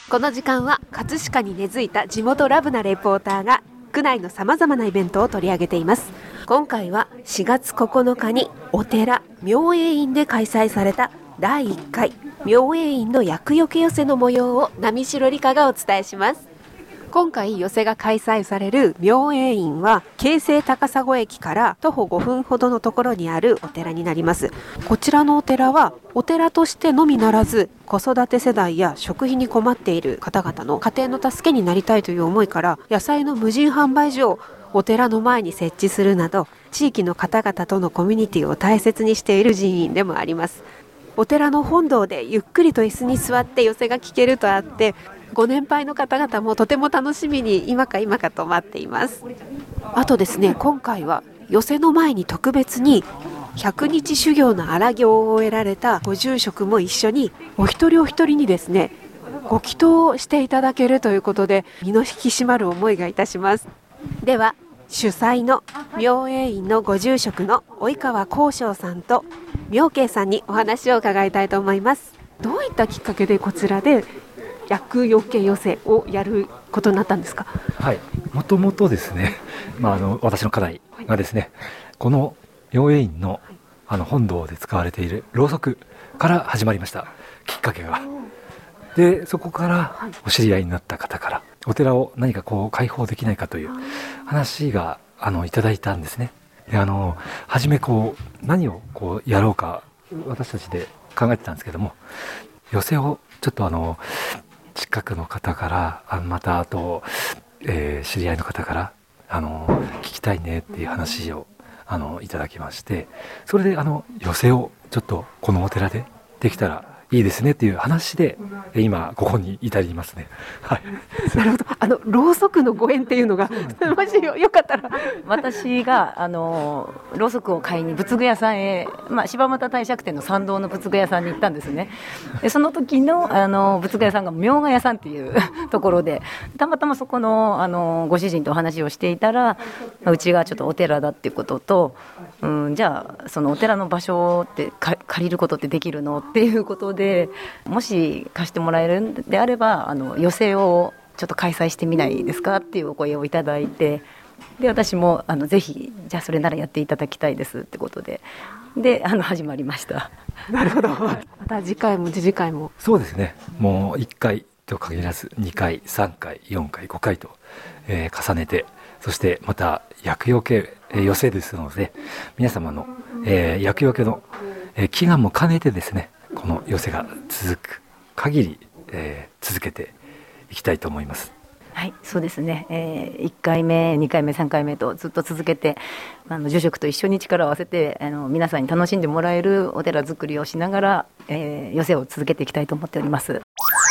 この時間は葛飾に根付いた地元ラブなレポーターが区内のさまざまなイベントを取り上げています。今回は4月9日にお寺明永院で開催された第1回明永院の厄除け寄せの模様を波代理香がお伝えします。今回寄せが開催される明永院は京成高砂駅から徒歩5分ほどのところにあるお寺になります。こちらのお寺はお寺としてのみならず子育て世代や食費に困っている方々の家庭の助けになりたいという思いから野菜の無人販売所をお寺の前に設置するなど地域の方々とのコミュニティを大切にしている寺院でもあります。お寺の本堂でゆっくりと椅子に座って寄せが聞けるとあってご年配の方々もとても楽しみに今か今かと待っています。あとですね、今回は寄せの前に特別に100日修行の荒行を終えられたご住職も一緒にお一人お一人にですねご祈祷をしていただけるということで身の引き締まる思いがいたします。では主催の明永院のご住職の及川光章さんと明慶さんにお話を伺いたいと思います。どういったきっかけでこちらで厄除け寄せをやることになったんですか？ はい、もともとですね、私の家内がですね、この明永院の本堂で使われているろうそくから始まりました。きっかけがで、そこからお知り合いになった方からお寺を何か開放できないかという話がいただいたんですね。で、初め何をやろうか私たちで考えてたんですけども、寄せをちょっと近くの方からまたあと、知り合いの方から聞きたいねっていう話をいただきまして、それで寄せをちょっとこのお寺でできたらいいですねっていう話で今ここに至りますね。はい、 なるほど。ろうそくのご縁っていうのがもしよかったら私がろうそくを買いに仏具屋さんへ、柴又帝釈天の参道の仏具屋さんに行ったんですね。でその時の仏具屋さんが明賀屋さんっていうところでたまたまそこのご主人とお話をしていたら、うちがちょっとお寺だっていうことと、じゃあそのお寺の場所って借りることってできるのっていうことで、もし貸してもらえるんであれば寄せをちょっと開催してみないですかっていうお声をいただいて、で私もぜひじゃあそれならやっていただきたいですってことで始まりました。 なるほど。また次回も次回もそうですね、もう1回と限らず2回3回4回5回と、重ねて、そしてまた厄除け寄せですので皆様の、厄除けの、祈願も兼ねてですね、この寄せが続く限り、続けていきたいと思います。 はい、そうですね、1回目2回目3回目とずっと続けて住職と一緒に力を合わせて皆さんに楽しんでもらえるお寺作りをしながら、寄せを続けていきたいと思っております。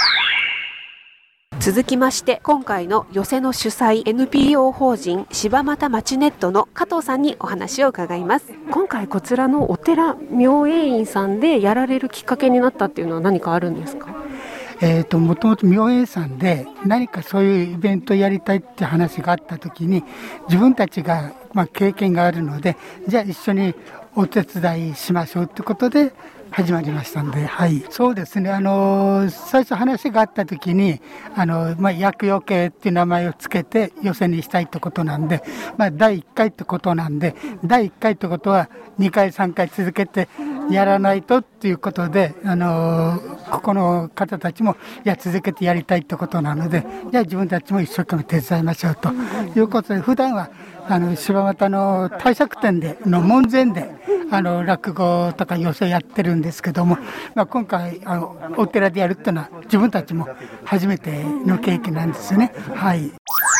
続きまして今回の寄せの主催 NPO 法人柴又町ネットの加藤さんにお話を伺います。今回こちらのお寺明永院さんでやられるきっかけになったっていうのは何かあるんですか？ もともと明永さんで何かそういうイベントをやりたいって話があった時に自分たちが経験があるので、じゃあ一緒にお手伝いしましょうってことで始まりましたので、はい、そうですね、最初話があった時に厄除けっていう名前をつけて寄せにしたいってことなんで、第1回ってことなんで、第1回ってことは2回3回続けてやらないとっていうことで、ここの方たちも続けてやりたいってことなので、じゃあ自分たちも一生懸命手伝いましょうということで、普段は柴又の帝釈天の門前で落語とか寄席やってるんですけども、今回お寺でやるっていうのは自分たちも初めての経験なんですよね。はい、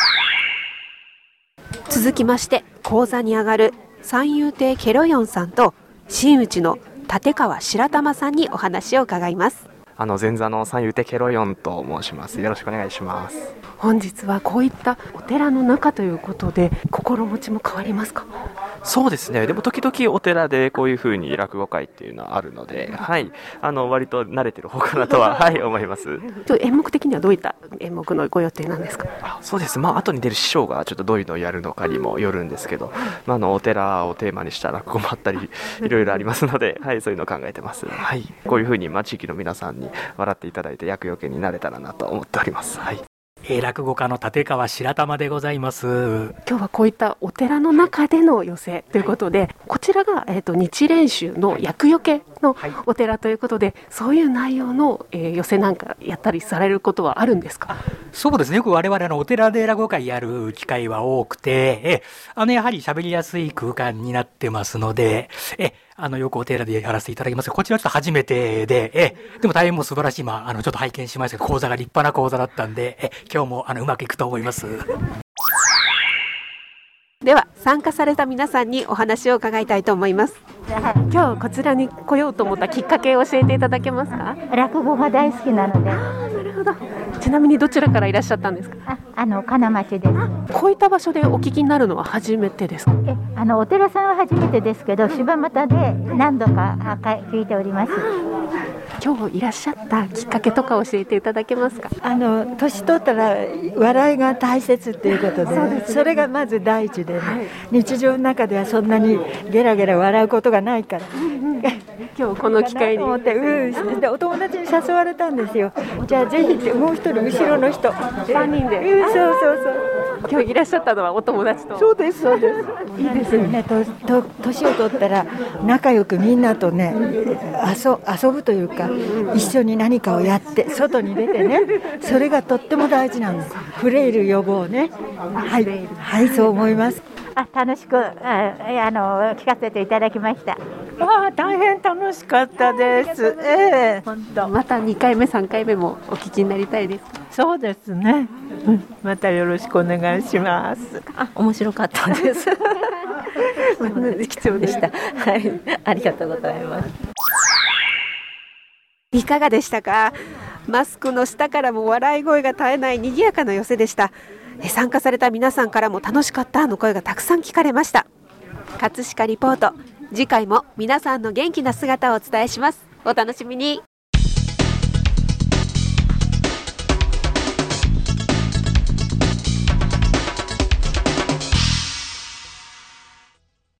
続きまして講座に上がる三遊亭ケロヨンさんと真打ちの立川白玉さんにお話を伺います。 前座の三遊亭ケロヨンと申します。よろしくお願いします。 本日はこういったお寺の中ということで心持ちも変わりますか？ そうですね。でも時々お寺でこういう風に落語会っていうのはあるので、はい、割と慣れてる方かなとは、はい、思います。 演目的にはどういった演目のご予定なんですか？ そうです。後に出る師匠がちょっとどういうのをやるのかにもよるんですけど、お寺をテーマにした落語もあったり、いろいろありますので、はい、そういうのを考えてます。はい、こういう風に地域の皆さんに笑っていただいて厄除けになれたらなと思っております。はい。 落語家の立川白玉でございます。 今日はこういったお寺の中での寄席ということで、こちらが、日蓮宗の厄除けのお寺ということで、そういう内容の、寄席なんかやったりされることはあるんですか？ そうですね。よく我々お寺で落語会やる機会は多くて、やはり喋りやすい空間になってますので、よくお寺でやらせていただきますが、こちらはちょっと初めてで、でも大変もう素晴らしい、ちょっと拝見しましたが、講座が立派な講座だったんで、今日もうまくいくと思います。 では参加された皆さんにお話を伺いたいと思います。今日こちらに来ようと思ったきっかけを教えていただけますか？ 落語が大好きなので。 なるほど。ちなみにどちらからいらっしゃったんですか？ 金町です。 こういった場所でお聞きになるのは初めてですか？ お寺さんは初めてですけど、柴又で何度か聞いております。 今日いらっしゃったきっかけとか教えていただけますか？ 年取ったら笑いが大切っていうことで、それがまず第一でね、日常の中ではそんなにゲラゲラ笑うことがないから、 今日この機会に思って、でお友達に誘われたんですよ。じゃあぜひって、もう一人後ろの人 3人で、 そう今日いらっしゃったのはお友達と。 そうですそうです。 いいですね。 年を取ったら仲良くみんなとね、遊ぶというか、一緒に何かをやって外に出てね、それがとっても大事なんです。フレイル予防ね。はい、そう思います。 楽しく聞かせていただきました。 大変楽しかったです。 本当。また2回目3回目もお聞きになりたいです。 そうですね。またよろしくお願いします。 面白かったです。 貴重でした。 はい、ありがとうございます。 いかがでしたか？マスクの下からも笑い声が絶えない賑やかな寄席でした。参加された皆さんからも楽しかったの声がたくさん聞かれました。葛飾リポート、次回も皆さんの元気な姿をお伝えします。お楽しみに。